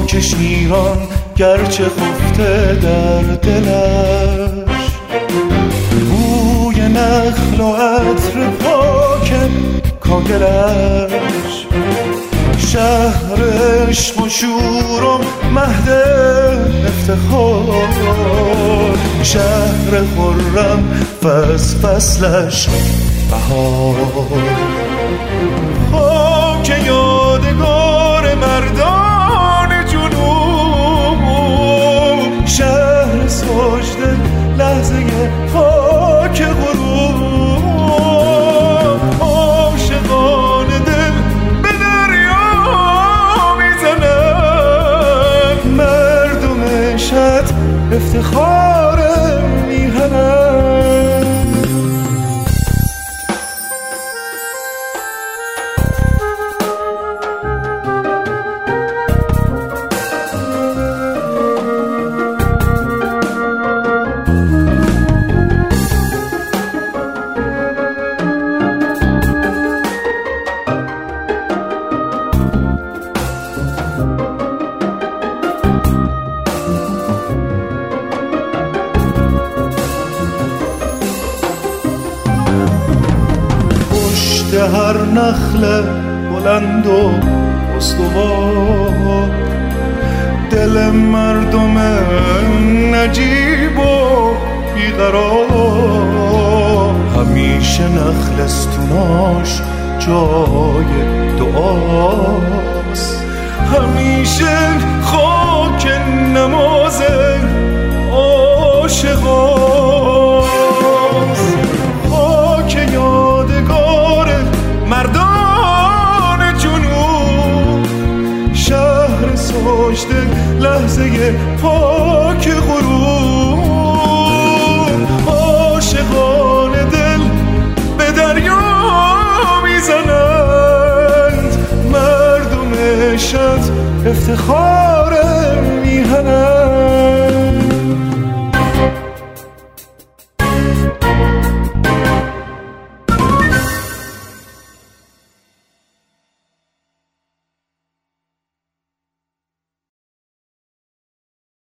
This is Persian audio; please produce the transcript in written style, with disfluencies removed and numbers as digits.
خاک شیران گرچه خفته در دلش، بوی نخل و عطر پاک کاگلش، شهر عشق و شور و مهد افتخار، شهر خرم فصلش بهار. خاک یادگار مردان جنوب، شهر سجده لحظه خاک غروب، عاشقان دل به دریا میزنن، مردم شط افتخار میهنن. هر نخل بلند و استوار، دل مردم نجیب و بیقرار، همیشه نخل استوناش جای دعاست، همیشه خاک نماز عاشقاست. خاک یادگار مردان جنوب، شهر سجده لحظه پاک غروب، عاشقان دل به دریا میزنند، مردم شط افتخار میهنند.